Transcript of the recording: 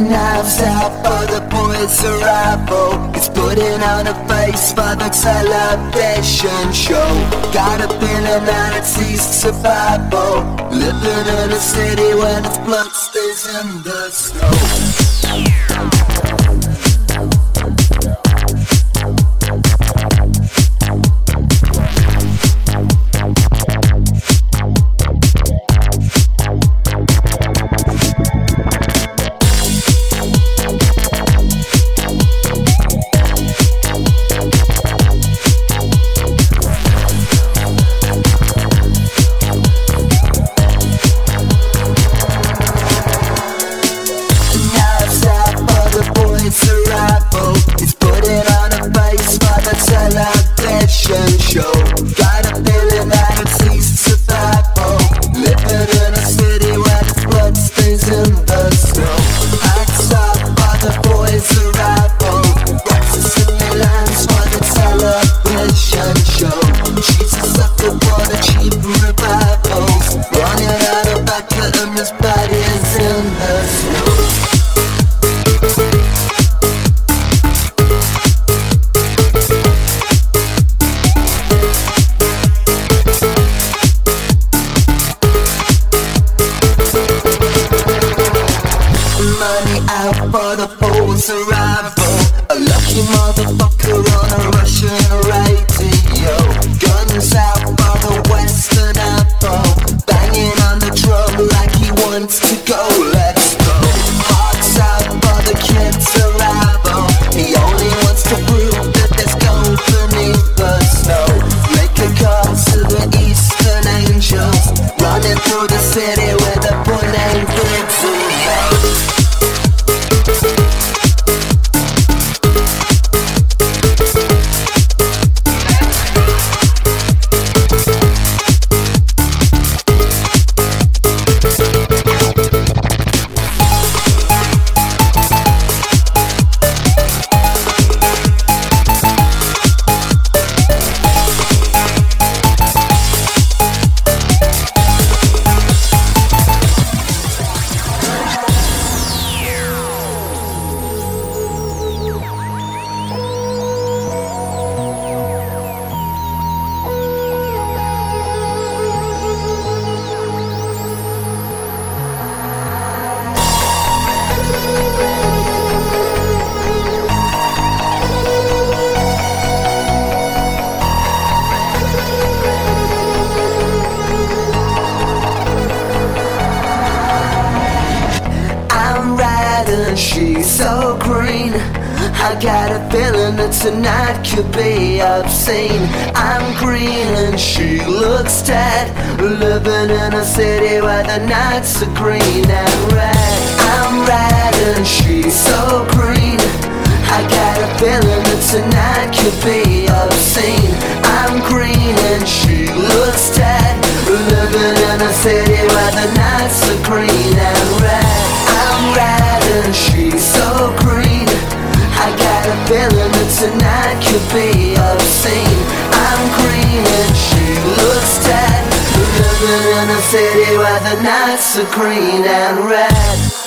Knives out for the boys' arrival. It's putting on a face for the television show. Got a feeling that it's easy survival, living in a city when its blood stays in the snow. It's putting on a face for the television show. Got a feeling that it's easy survival, living in a city where the blood stains in the snow. Hats up for the boys' arrival. Breakfast in Milan's for the television show. Jesus up for the cheap revivals, running out of vodka and his body is in the snow. Money out for the fool's arrival. A lucky motherfucker on a Russian radio. Guns out for the Western apple, banging on the drum like he wants to go. Let's go. Hearts out for the kid's arrival. He only wants to prove that there's gold beneath the snow. Make a call to the Eastern Angels, running through the city with a boy named Dixie. She's so green, I got a feeling that tonight could be obscene. I'm green and she looks dead, living in a city where the nights are green and red. I'm red and she's so green, I got a feeling that tonight could be obscene. I'm green and she looks dead, living in a city where the nights are green and red. I'm red and she's so green, I got a feeling that tonight could be obscene. I'm green and she looks dead, living in a city where the nights are green and red.